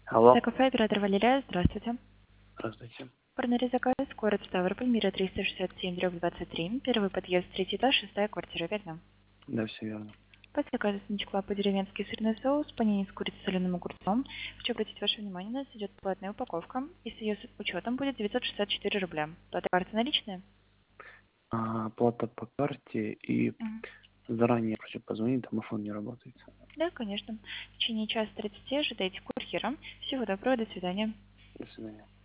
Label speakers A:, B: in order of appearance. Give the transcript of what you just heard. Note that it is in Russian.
A: Алло,
B: Кафе оператор Валерия, здравствуйте.
A: здравствуйте.
B: Парный заказ, город Ставрополь, Мира 367/23, первый подъезд, третий этаж, шестая квартира, верно?
A: Да, все верно.
B: По заказу сничкла по-деревенски сырный соус, панини с курицей с соленым огурцом. Хочу обратить ваше внимание, у нас идет платная упаковка, и с ее учетом будет 964 рубля. Плата карты наличные?
A: Оплата по карте и
B: Мгм.
A: заранее прошу позвонить, домофон не работает.
B: Да, конечно. В течение часа 30 ожидайте курьера. Всего доброго, до свидания.
A: До свидания.